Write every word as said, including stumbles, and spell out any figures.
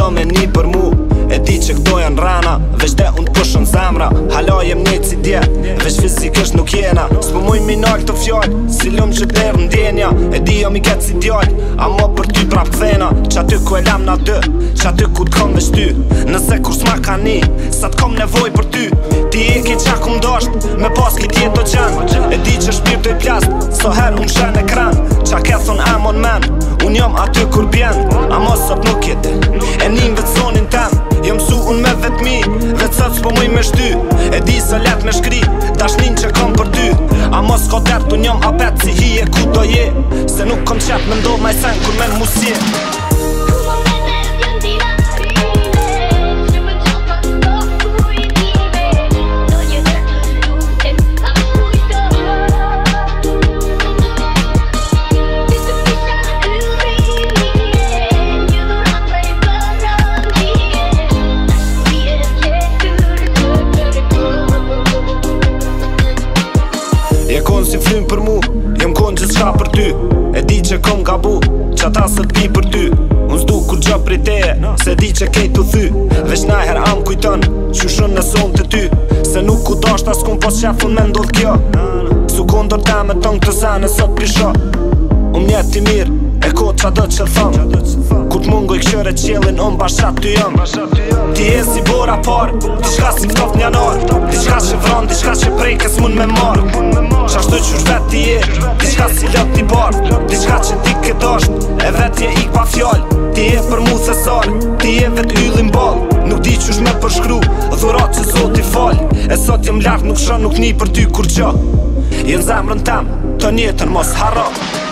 do me një për mu. E di që këto janë rana, veç dhe unë t'pushon zemra. Hala jem njejt si dje, veç fizikisht nuk jena. S'po muj mi nal të fjall, si lum që t'erë ndjenja. E di jam i ketë si djall, ama për ty prap kthena. Qa ty ku e lam na dë, qa ty ku t'kom veç ty. Nëse kur s'ma ka ni, sa t'kom nevoj për ty. Ti e ki qa kum dasht, me pas ki tjetë o gjen. E di që shpirë të i plast, so her unë shen ekran. Qa ke thon amon men, unë jam aty kur bjen. Ama sot nuk jete, e nim vet zonin tem. Jom su unë me vetmi, vet sot s'po muj me shty. E di se let me shkri, dashnin që kom për ty. Ama s'ko dert, unë jam apet si hi e ku do je. Se nuk kom qep me ndodh maj sen kur men musje. Je kon si flym për mu, jem kon gjithë shka për ty. E di që kom gabu, që ta së t'pi për ty. Unë s'du kur gjë prej teje, se di që kej t'u thy. Veç najher am kujton, që shën në son të ty. Se nuk ku dasht as kun pos qefun me ndodh kjo. Su kondor te me tëng të zene sot pisho. Unë mjet i mirë, e ko qa do që thëm. Kur t'mungo i këshyre qjelin, unë bashat ty jëm. Ti e si bora par, diçka si ktoft njanar. Diçka që vron, diçka që prejkes mun me mar. Qashtu qysh vet ti e, diçka si lët t'i bar. Diçka që ti këtë dasht, e vet je ik pa fjall. Ti e për mu thesar, ti e vet yllin ball. Nuk di qysh me përshkru, dhurat që zot i fall. E sot jem lart, nuk shon, nuk ni për ty kur gjo. Jen zemrën tem, të njetën mos harro.